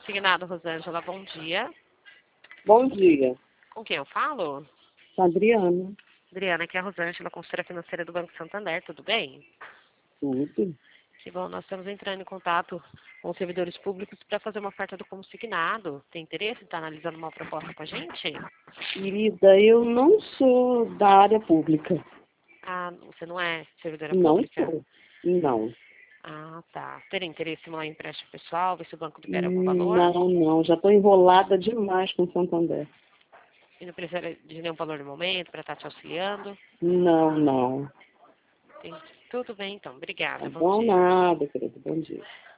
Consignado, Rosângela, bom dia. Bom dia, Com quem eu falo? Adriana. Adriana, aqui é a Rosângela, consultora financeira do Banco Santander, tudo bem? Tudo. Que bom, nós estamos entrando em contato com os servidores públicos para fazer uma oferta do consignado. Tem interesse em estar analisando uma proposta com a gente? Querida, eu não sou da área pública. Ah, você não é servidora Não pública? sou. Não. Ah, tá. Teria interesse em um empréstimo pessoal, ver se o banco libera algum valor? Não. Já estou enrolada demais com Santander. E não precisa de nenhum valor no momento para estar te auxiliando? Não. Tem... Tudo bem, então. Tá Obrigada. Bom bom dia. nada, querida. Bom dia.